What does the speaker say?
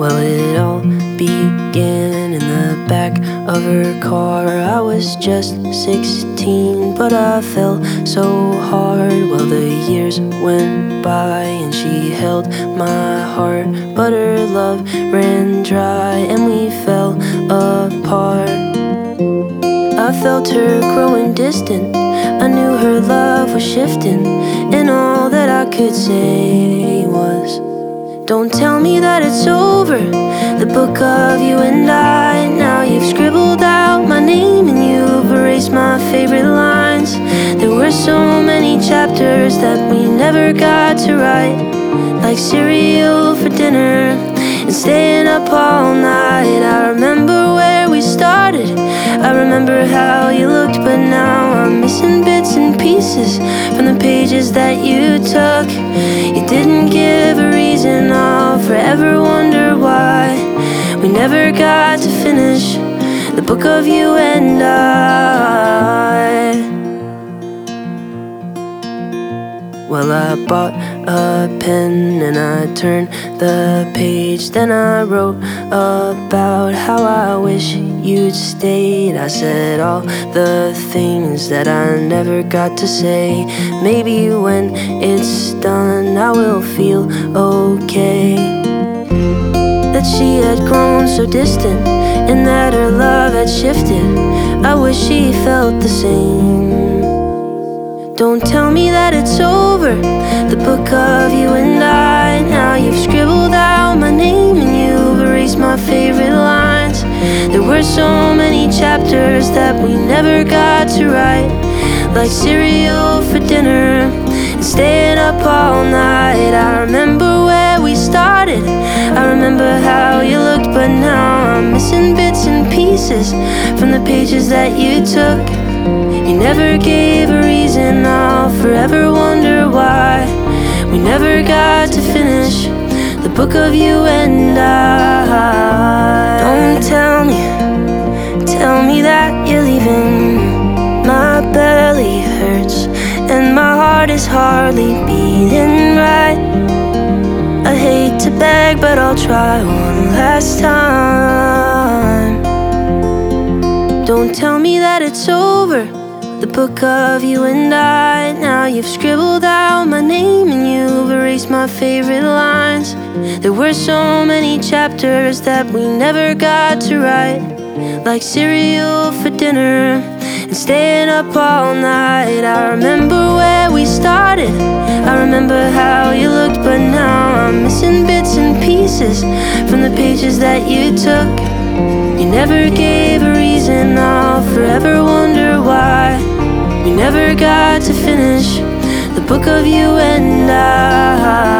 Well, it all began in the back of her car. I was just 16, but I fell so hard. Well, the years went by and she held my heart, but her love ran dry and we fell apart. I felt her growing distant, I knew her love was shifting, and all that I could say was, don't tell me that it's over, the book of you and I. Now you've scribbled out my name and you've erased my favorite lines. There were so many chapters that we never got to write, like cereal for dinner and staying up all night. I remember where we started, I remember how you looked, but now I'm missing bits and pieces from the pages that you took. You didn't give a reason, I'll forever wonder why we never got to finish the book of you and I. Well, I bought a pen and I turned the page. Then I wrote about how I wish you'd stayed. I said all the things that I never got to say. Maybe when it's done I will feel okay. That she had grown so distant and that her love had shifted. I wish she felt the same. Don't tell me that it's over, the book of you and I. Now you've scribbled out my name and you've erased my favorite lines. There were so many chapters that we never got to write, like cereal for dinner and staying up all night. I remember where we started, I remember how you looked, but now I'm missing bits and pieces from the pages that you took. You never gave a reason, I'll forever wonder why we never got to finish the book of you and I. Don't tell me that you're leaving. My belly hurts and my heart is hardly beating right. I hate to beg, but I'll try one last time. Don't tell me that it's over, the book of you and I. Now you've scribbled out my name and you've erased my favorite lines. There were so many chapters that we never got to write, like cereal for dinner and staying up all night. I remember where we started, I remember how you looked, but now I'm missing bits and pieces from the pages that you took. You never gave a reason, I'll forever wonder why we never got to finish the book of you and I.